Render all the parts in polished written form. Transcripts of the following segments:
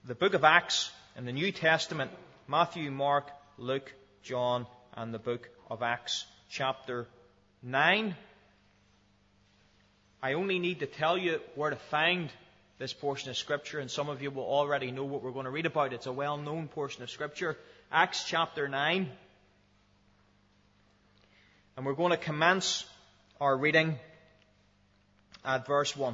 the book of Acts in the New Testament, Matthew, Mark, Luke, John, and the book of Acts, chapter 9. I only need to tell you where to find this portion of Scripture, and some of you will already know what we're going to read about. It's a well-known portion of Scripture, Acts chapter 9. And we're going to commence our reading at verse 1.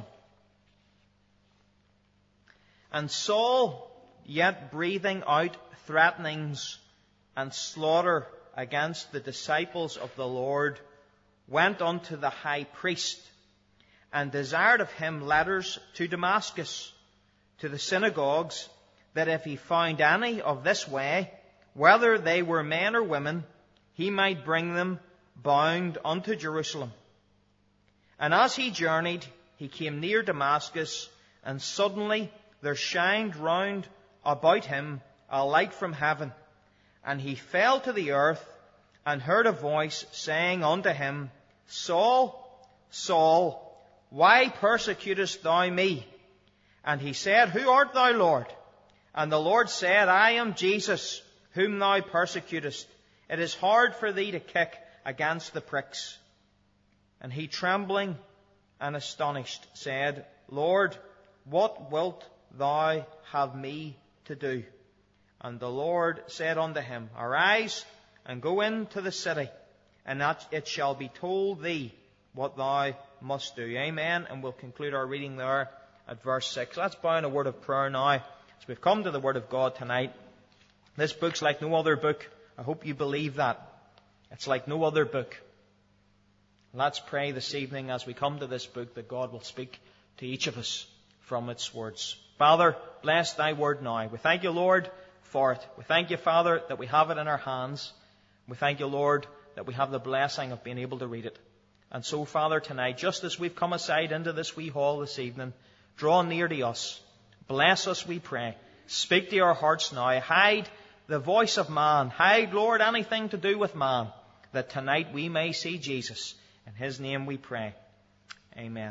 And Saul, yet breathing out threatenings and slaughter against the disciples of the Lord, went unto the high priest, and desired of him letters to Damascus, to the synagogues, that if he found any of this way, whether they were men or women, he might bring them bound unto Jerusalem. And as he journeyed, he came near Damascus, and suddenly there shined round about him a light from heaven. And he fell to the earth, and heard a voice saying unto him, Saul, Saul, why persecutest thou me? And he said, Who art thou, Lord? And the Lord said, I am Jesus, whom thou persecutest. It is hard for thee to kick against the pricks. And he, trembling and astonished, said, Lord, what wilt thou have me to do? And the Lord said unto him, Arise, and go into the city, and that it shall be told thee what thou must do. Amen. And we'll conclude our reading there at verse 6. Let's bow in a word of prayer now, as we've come to the Word of God tonight. This book's like no other book. I hope you believe that. It's like no other book. Let's pray this evening as we come to this book that God will speak to each of us from its words. Father, bless thy word now. We thank you, Lord, for it. We thank you, Father, that we have it in our hands. We thank you, Lord, that we have the blessing of being able to read it. And so, Father, tonight, just as we've come aside into this wee hall this evening, draw near to us. Bless us, we pray. Speak to our hearts now. Hide the voice of man. Hide, Lord, anything to do with man, that tonight we may see Jesus. In his name we pray. Amen.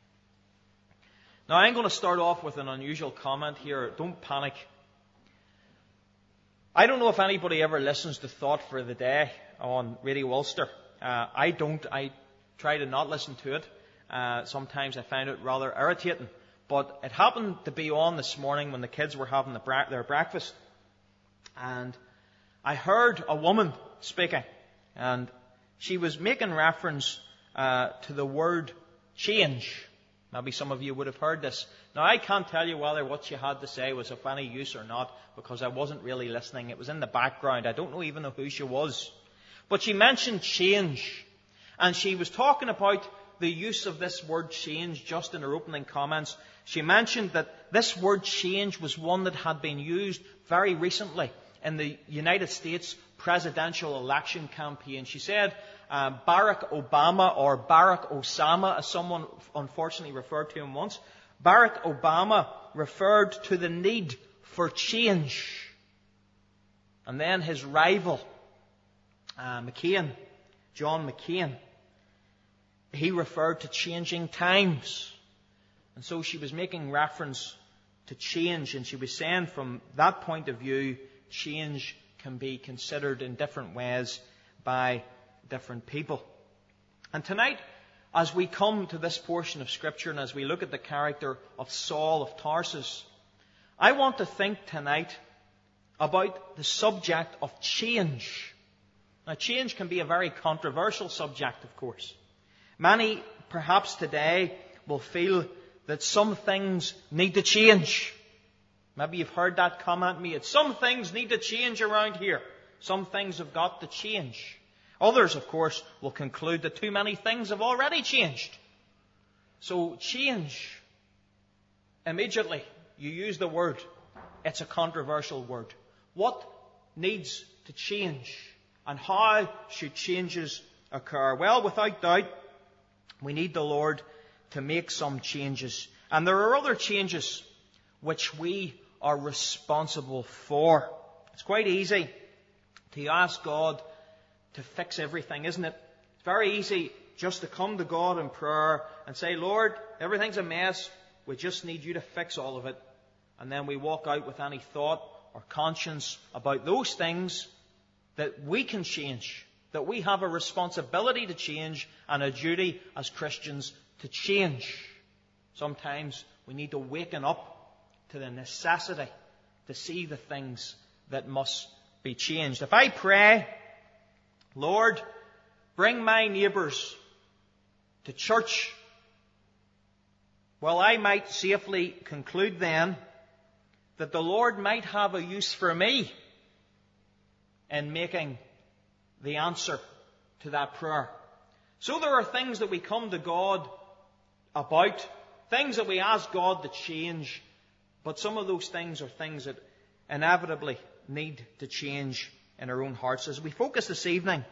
Now, I'm going to start off with an unusual comment here. Don't panic. I don't know if anybody ever listens to Thought for the Day on Radio Ulster. I don't. I try to not listen to it. Sometimes I find it rather irritating. But it happened to be on this morning when the kids were having their breakfast. And I heard a woman speaking. And she was making reference to the word change. Maybe some of you would have heard this. Now, I can't tell you whether what she had to say was of any use or not, because I wasn't really listening. It was in the background. I don't even know who she was. But she mentioned change. And she was talking about the use of this word change just in her opening comments. She mentioned that this word change was one that had been used very recently in the United States presidential election campaign. She said Barack Obama, or Barack Osama, as someone unfortunately referred to him once, Barack Obama referred to the need for change. And then his rival, John McCain, he referred to changing times. And so she was making reference to change, and she was saying from that point of view, change can be considered in different ways by different people. And tonight, as we come to this portion of Scripture and as we look at the character of Saul of Tarsus, I want to think tonight about the subject of change. Now, change can be a very controversial subject, of course. Many, perhaps today, will feel that some things need to change. Maybe you've heard that comment made. Some things need to change around here. Some things have got to change. Others, of course, will conclude that too many things have already changed. So change, immediately you use the word. It's a controversial word. What needs to change? And how should changes occur? Well, without doubt, we need the Lord to make some changes. And there are other changes which we are responsible for. It's quite easy to ask God to fix everything, isn't it? It's very easy just to come to God in prayer and say, Lord, everything's a mess. We just need you to fix all of it. and then we walk out with any thought or conscience about those things that we can change, that we have a responsibility to change and a duty as Christians to change. Sometimes we need to waken up to the necessity to see the things that must be changed. If I pray, Lord, bring my neighbours to church, well, I might safely conclude then that the Lord might have a use for me in making the answer to that prayer. So there are things that we come to God about, things that we ask God to change, but some of those things are things that inevitably need to change in our own hearts. As we focus this evening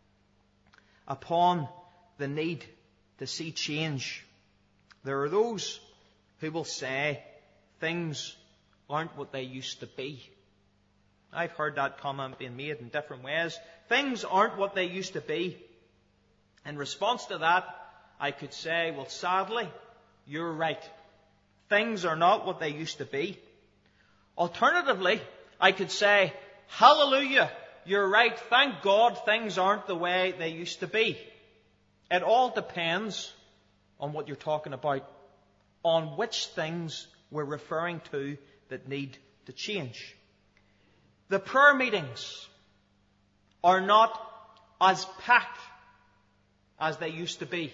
upon the need to see change, there are those who will say things aren't what they used to be. I've heard that comment being made in different ways. Things aren't what they used to be. In response to that, I could say, well, sadly, you're right. Things are not what they used to be. Alternatively, I could say, hallelujah, you're right. Thank God things aren't the way they used to be. It all depends on what you're talking about, on which things we're referring to that need to change. The prayer meetings are not as packed as they used to be.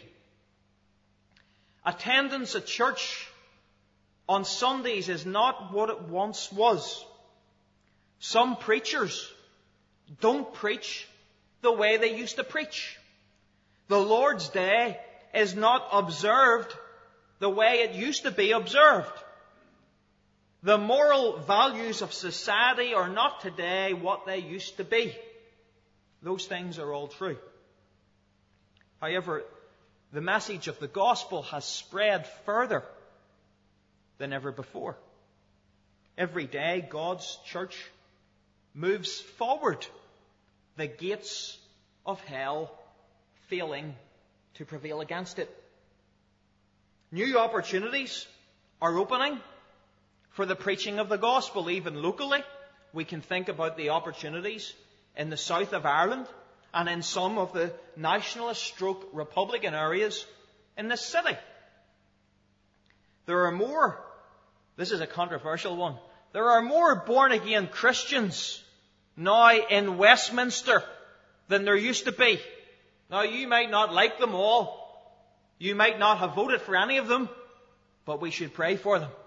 Attendance at church on Sundays is not what it once was. Some preachers don't preach the way they used to preach. The Lord's Day is not observed the way it used to be observed. The moral values of society are not today what they used to be. Those things are all true. However, the message of the gospel has spread further than ever before. Every day, God's church moves forward, the gates of hell failing to prevail against it. New opportunities are opening for the preaching of the gospel, even locally. We can think about the opportunities in the south of Ireland and in some of the nationalist-stroke Republican areas in this city. There are more, this is a controversial one, there are more born-again Christians now in Westminster than there used to be. Now, you might not like them all. You might not have voted for any of them, but we should pray for them,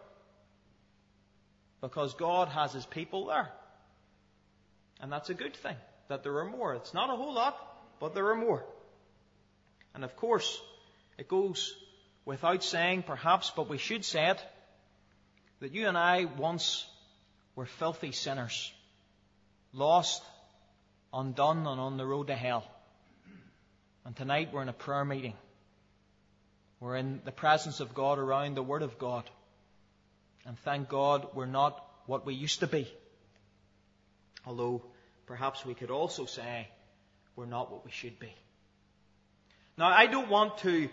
because God has His people there. And that's a good thing, that there are more. It's not a whole lot, but there are more. And of course, it goes without saying, perhaps, but we should say it, that you and I once were filthy sinners, lost, undone, and on the road to hell. And tonight we're in a prayer meeting. We're in the presence of God, around the Word of God. And thank God we're not what we used to be. Although perhaps we could also say we're not what we should be. Now, I don't want to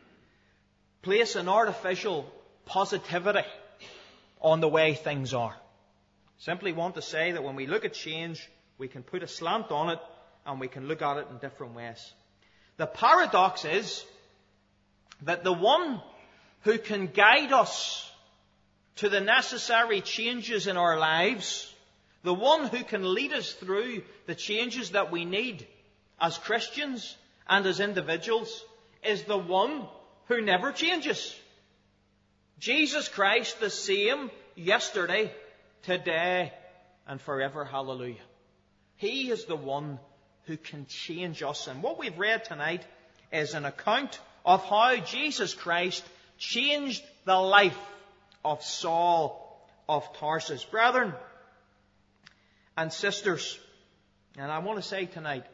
place an artificial positivity on the way things are. Simply want to say that when we look at change, we can put a slant on it and we can look at it in different ways. The paradox is that the one who can guide us to the necessary changes in our lives, the one who can lead us through the changes that we need as Christians and as individuals, is the one who never changes. Jesus Christ, the same yesterday, today, and forever. Hallelujah. He is the one who can change us. And what we've read tonight is an account of how Jesus Christ changed the life of Saul of Tarsus. Brethren and sisters, and I want to say tonight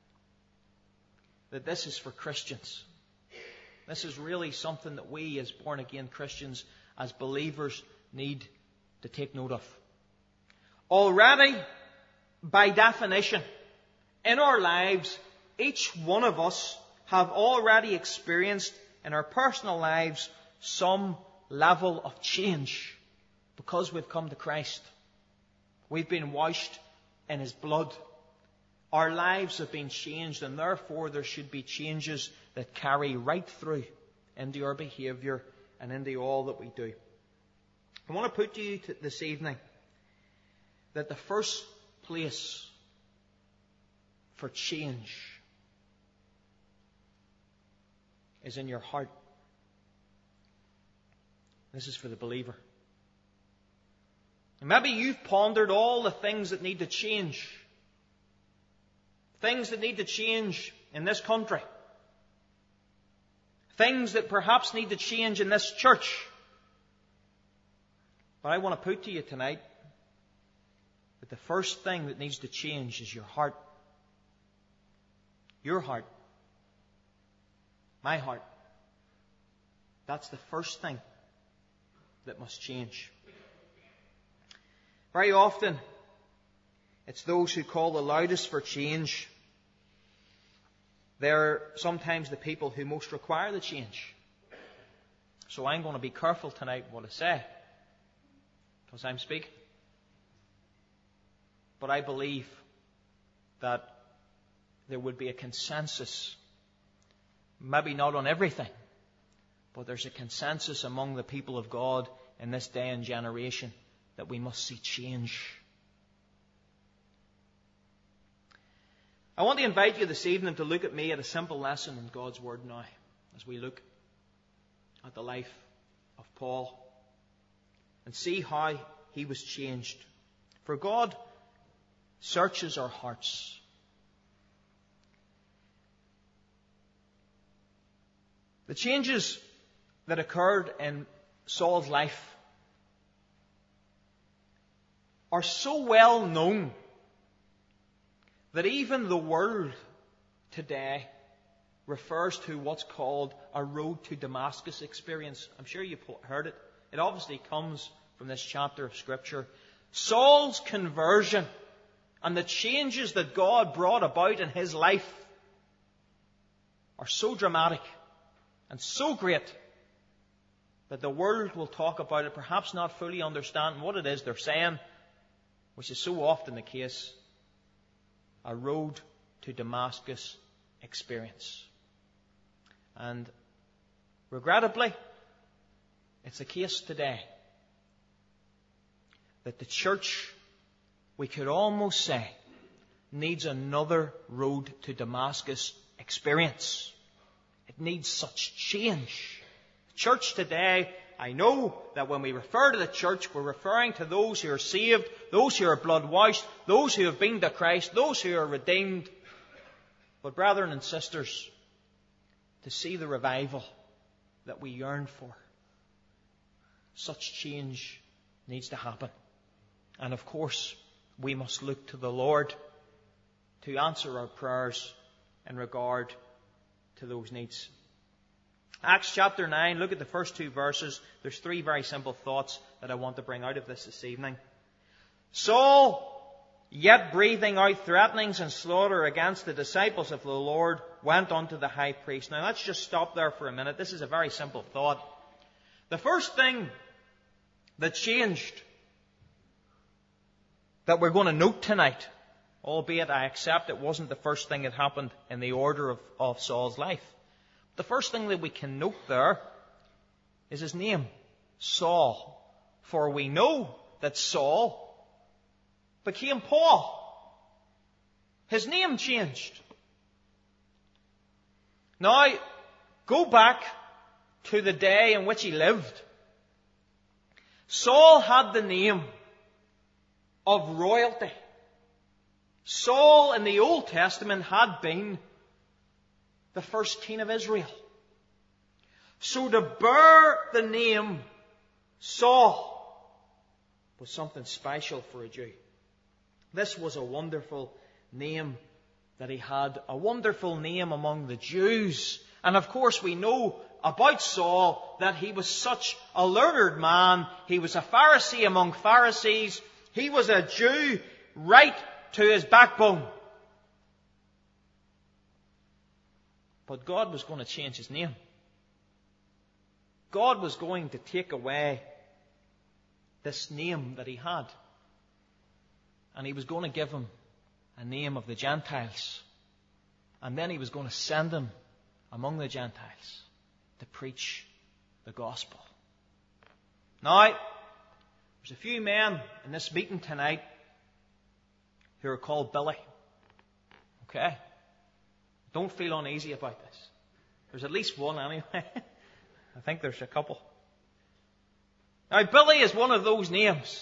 that this is for Christians. This is really something that we as born-again Christians, as believers, need to take note of. Already, by definition, in our lives, each one of us have already experienced in our personal lives some level of change Because we've come to Christ. We've been washed in His blood. Our lives have been changed, and therefore there should be changes that carry right through into our behaviour and into all that we do. I want to put to you this evening that the first place for change is in your heart. This is for the believer. And maybe you've pondered all the things that need to change. Things that need to change in this country. Things that perhaps need to change in this church. But I want to put to you tonight that the first thing that needs to change is your heart. Your heart. My heart. That's the first thing that must change. Very often, it's those who call the loudest for change. They're sometimes the people who most require the change. So I'm going to be careful tonight what I say, because I'm speaking. But I believe that there would be a consensus, maybe not on everything, but there's a consensus among the people of God in this day and generation that we must see change. I want to invite you this evening to look at me at a simple lesson in God's Word now, as we look at the life of Paul and see how he was changed. For God searches our hearts. The changes that occurred in Saul's life are so well known that even the world today refers to what's called a road to Damascus experience. I'm sure you've heard it. It obviously comes from this chapter of Scripture. Saul's conversion and the changes that God brought about in his life are so dramatic and so great that the world will talk about it, perhaps not fully understanding what it is they're saying, which is so often the case, a road to Damascus experience. And regrettably, it's the case today that the church, we could almost say, needs another road to Damascus experience. It needs such change. The church today, I know that when we refer to the church, we're referring to those who are saved, those who are blood-washed, those who have been to Christ, those who are redeemed. But brethren and sisters, to see the revival that we yearn for, such change needs to happen. And of course, we must look to the Lord to answer our prayers in regard to those needs. Acts chapter 9, look at the first two verses. There's three very simple thoughts that I want to bring out of this evening. Saul, yet breathing out threatenings and slaughter against the disciples of the Lord, went unto the high priest. Now let's just stop there for a minute. This is a very simple thought. The first thing that changed that we're going to note tonight, albeit I accept it wasn't the first thing that happened in the order of Saul's life. The first thing that we can note there is his name, Saul. For we know that Saul became Paul. His name changed. Now, go back to the day in which he lived. Saul had the name of royalty. Saul in the Old Testament had been the first king of Israel. So to bear the name Saul was something special for a Jew. This was a wonderful name that he had, a wonderful name among the Jews. And of course we know about Saul that he was such a learned man. He was a Pharisee among Pharisees. He was a Jew right to his backbone. But God was going to change his name. God was going to take away this name that he had. And he was going to give him a name of the Gentiles. And then he was going to send him among the Gentiles to preach the gospel. Now, there's a few men in this meeting tonight who are called Billy. Okay? Don't feel uneasy about this. There's at least one anyway. I think there's a couple. Now, Billy is one of those names.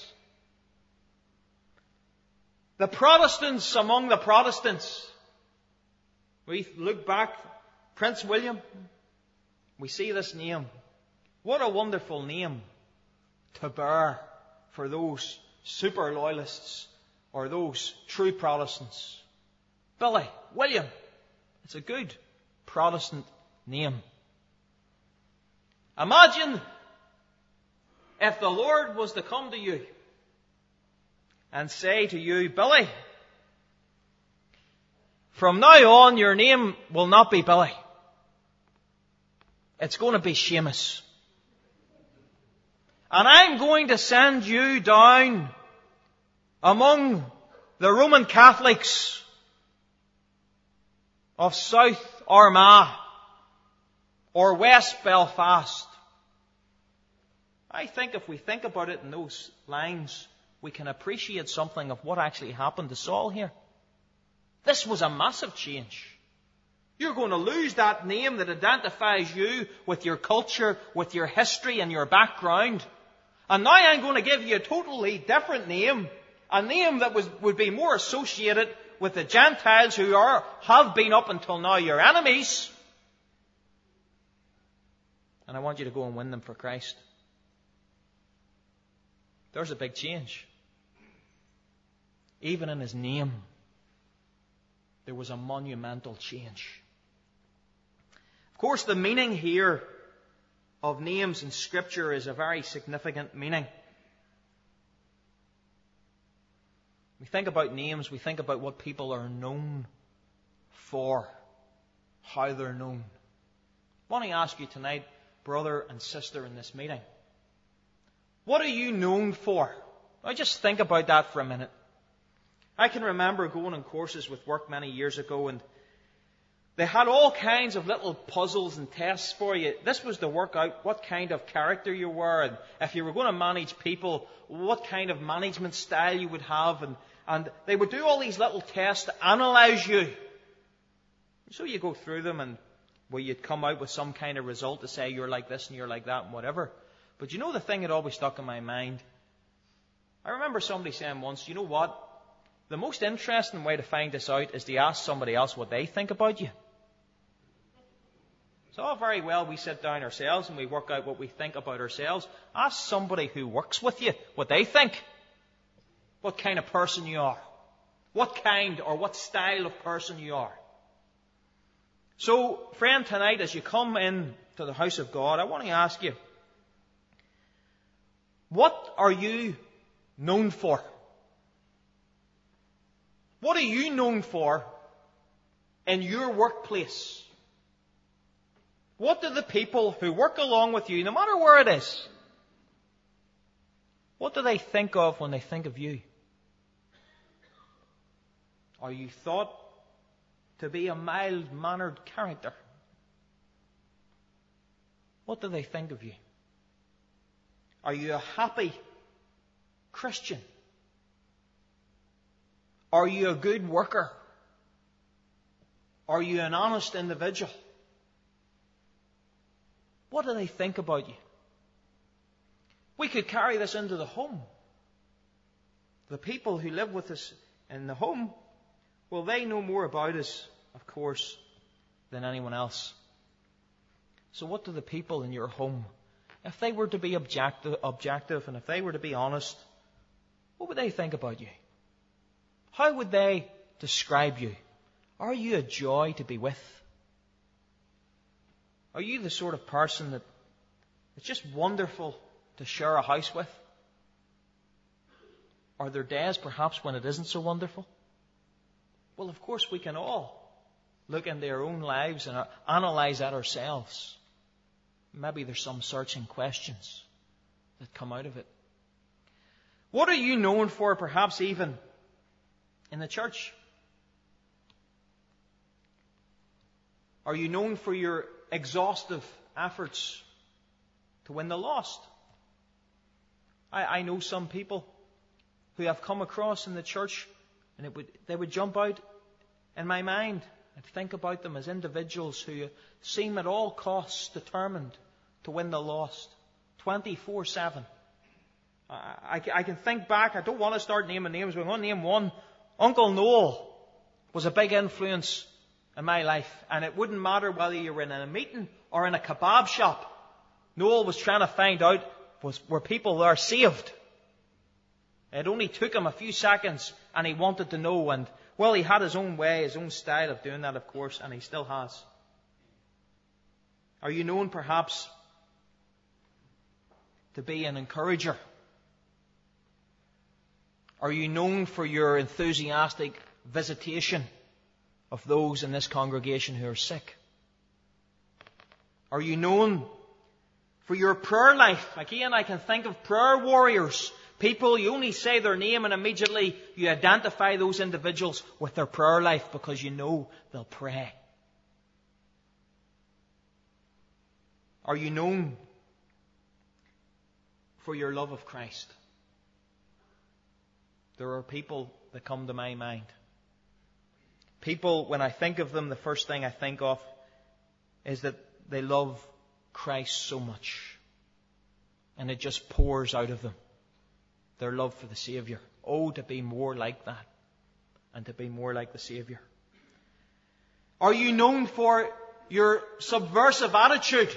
The Protestants among the Protestants. We look back, Prince William, we see this name. What a wonderful name to bear for those super loyalists or those true Protestants. Billy, William. It's a good Protestant name. Imagine if the Lord was to come to you and say to you, Billy, from now on your name will not be Billy. It's going to be Seamus. And I'm going to send you down among the Roman Catholics of South Armagh or West Belfast. I think if we think about it in those lines, we can appreciate something of what actually happened to Saul here. This was a massive change. You're going to lose that name that identifies you with your culture, with your history and your background. And now I'm going to give you a totally different name. A name that would be more associated with the Gentiles who have been up until now your enemies. And I want you to go and win them for Christ. There's a big change. Even in his name, there was a monumental change. Of course, the meaning here of names in Scripture is a very significant meaning. We think about names, we think about what people are known for, how they're known. I want to ask you tonight, brother and sister in this meeting, what are you known for? Now just think about that for a minute. I can remember going on courses with work many years ago, and they had all kinds of little puzzles and tests for you. This was to work out what kind of character you were, and if you were going to manage people, what kind of management style you would have. And they would do all these little tests to analyze you. So you go through them, and you'd come out with some kind of result to say you're like this and you're like that and whatever. But you know the thing that always stuck in my mind? I remember somebody saying once, you know what? The most interesting way to find this out is to ask somebody else what they think about you. So all very well, we sit down ourselves and we work out what we think about ourselves. Ask somebody who works with you what they think. What kind of person you are. What kind or what style of person you are. So, friend, tonight as you come in to the house of God, I want to ask you, what are you known for? What are you known for in your workplace? What do the people who work along with you, no matter where it is, what do they think of when they think of you? Are you thought to be a mild-mannered character? What do they think of you? Are you a happy Christian? Are you a good worker? Are you an honest individual? What do they think about you? We could carry this into the home. The people who live with us in the home, well, they know more about us, of course, than anyone else. So what do the people in your home, if they were to be objective and if they were to be honest, what would they think about you? How would they describe you? Are you a joy to be with? Are you the sort of person that it's just wonderful to share a house with? Are there days perhaps when it isn't so wonderful? Well, of course we can all look into our own lives and analyze that ourselves. Maybe there's some searching questions that come out of it. What are you known for, perhaps even in the church? Are you known for your exhaustive efforts to win the lost? I know some people who have come across in the church, and they would jump out in my mind. I'd think about them as individuals who seem at all costs determined to win the lost, 24/7. I can think back. I don't want to start naming names, but I'm going to name one. Uncle Noel was a big influence in my life, and it wouldn't matter whether you were in a meeting or in a kebab shop. Noel was trying to find out, were people there saved? It only took him a few seconds, and he wanted to know. And, well, he had his own way, his own style of doing that, of course, and he still has. Are you known, perhaps, to be an encourager? Are you known for your enthusiastic visitation of those in this congregation who are sick? Are you known for your prayer life? Again, I can think of prayer warriors. People, you only say their name and immediately you identify those individuals with their prayer life because you know they'll pray. Are you known for your love of Christ? There are people that come to my mind. People, when I think of them, the first thing I think of is that they love Christ so much. And it just pours out of them. Their love for the Saviour. Oh, to be more like that. And to be more like the Saviour. Are you known for your subversive attitude?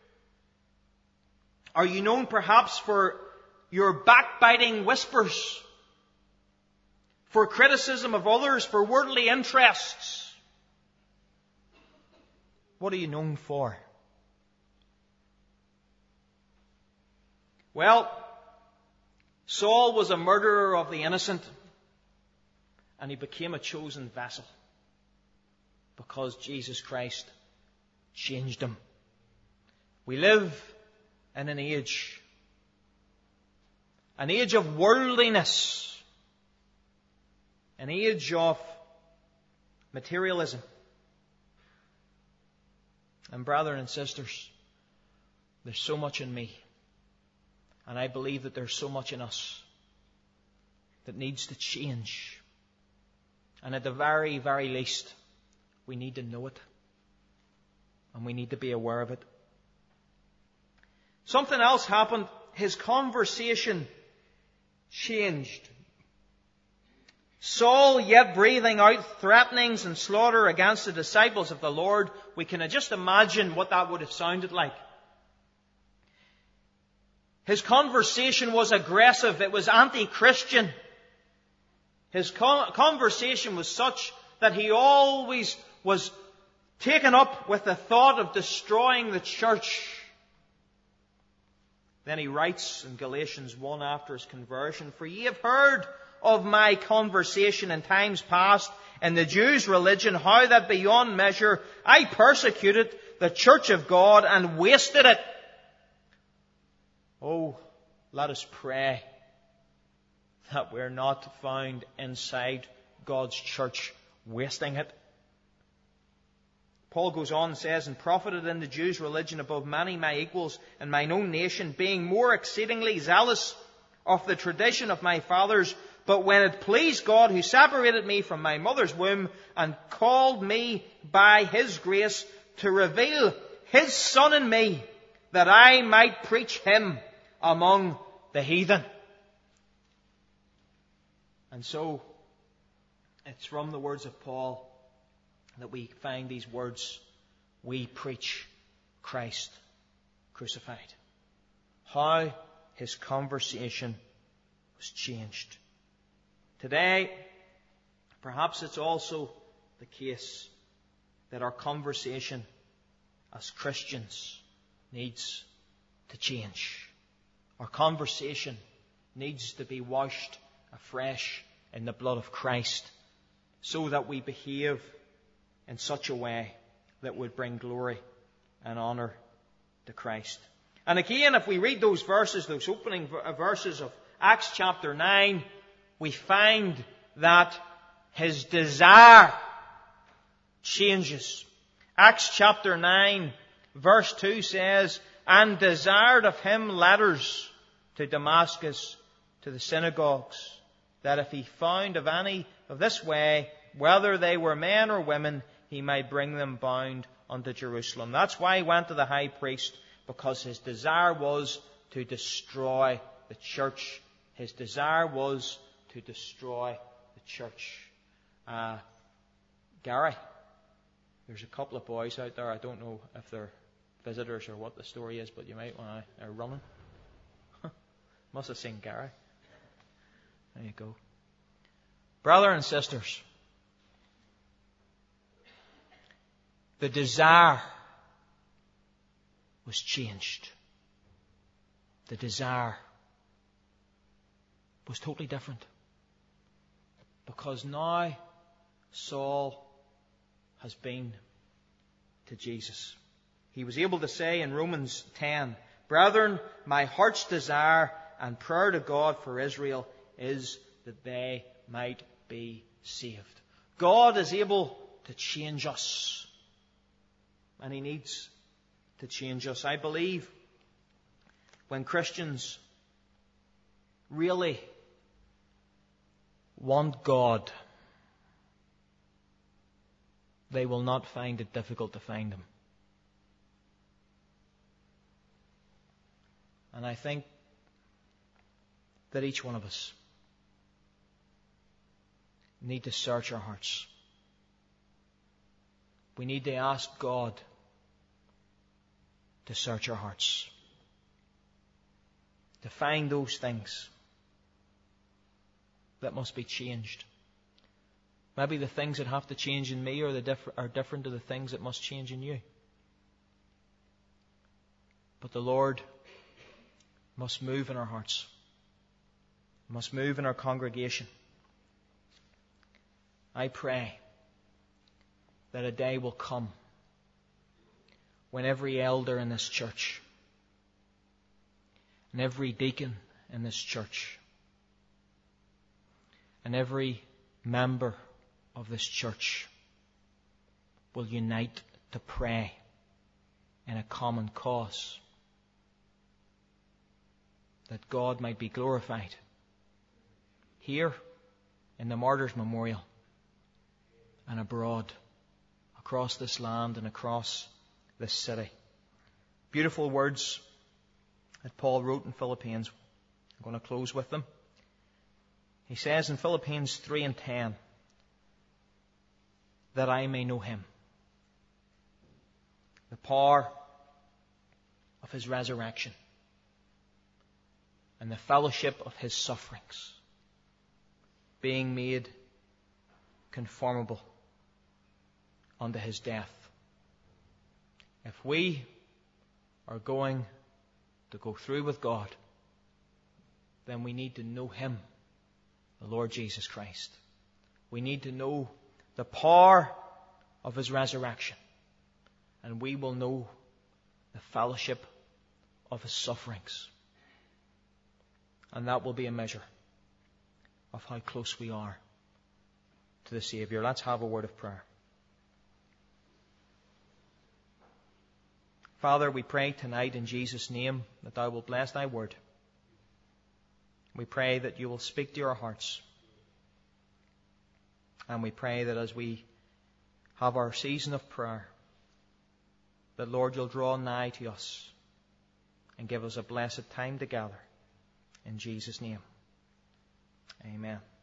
Are you known perhaps for your backbiting whispers? For criticism of others? For worldly interests? What are you known for? Well, Saul was a murderer of the innocent, and he became a chosen vessel because Jesus Christ changed him. We live in an age of worldliness, an age of materialism. And brethren and sisters, there's so much in me. And I believe that there's so much in us that needs to change. And at the very, very least, we need to know it. And we need to be aware of it. Something else happened. His conversation changed. Saul, yet breathing out threatenings and slaughter against the disciples of the Lord. We can just imagine what that would have sounded like. His conversation was aggressive. It was anti-Christian. His conversation was such that he always was taken up with the thought of destroying the church. Then he writes in Galatians 1 after his conversion, "For ye have heard of my conversation in times past in the Jews' religion, how that beyond measure I persecuted the church of God and wasted it." Oh, let us pray that we're not found inside God's church wasting it. Paul goes on and says, "And profited in the Jews' religion above many my equals in mine own nation, being more exceedingly zealous of the tradition of my fathers. But when it pleased God, who separated me from my mother's womb and called me by His grace to reveal His Son in me, that I might preach Him among the heathen." And so, it's from the words of Paul that we find these words, "We preach Christ crucified." How his conversation was changed. Today, perhaps it's also the case that our conversation as Christians needs to change. Our conversation needs to be washed afresh in the blood of Christ so that we behave in such a way that would bring glory and honour to Christ. And again, if we read those verses, those opening verses of Acts chapter 9, we find that his desire changes. Acts chapter 9, verse 2 says, "And desired of him letters to Damascus, to the synagogues, that if he found of any of this way, whether they were men or women, he might bring them bound unto Jerusalem." That's why he went to the high priest, because his desire was to destroy the church. His desire was to destroy the church. Gary, there's a couple of boys out there. I don't know if they're visitors or what the story is, but you might want to. They're running. Must have seen Gary. There you go. Brother and sisters, the desire was changed. The desire was totally different. Because now Saul has been to Jesus. He was able to say in Romans 10, "Brethren, my heart's desire and prayer to God for Israel is that they might be saved." God is able to change us. And He needs to change us. I believe when Christians really want God, they will not find it difficult to find Him. And I think that each one of us need to search our hearts. We need to ask God to search our hearts, to find those things that must be changed. Maybe the things that have to change in me are different to the things that must change in you. But the Lord must move in our hearts, must move in our congregation. I pray that a day will come when every elder in this church and every deacon in this church and every member of this church will unite to pray in a common cause, that God might be glorified here in the Martyrs' Memorial and abroad, across this land and across this city. Beautiful words that Paul wrote in Philippians. I'm going to close with them. He says in Philippians 3:10, "That I may know Him, the power of His resurrection, and the fellowship of His sufferings, being made conformable unto His death." If we are going to go through with God, then we need to know Him, the Lord Jesus Christ. We need to know the power of His resurrection, and we will know the fellowship of His sufferings. And that will be a measure of how close we are to the Saviour. Let's have a word of prayer. Father, we pray tonight in Jesus' name that Thou will bless Thy word. We pray that You will speak to our hearts. And we pray that as we have our season of prayer, that, Lord, You'll draw nigh to us and give us a blessed time together. In Jesus' name, amen.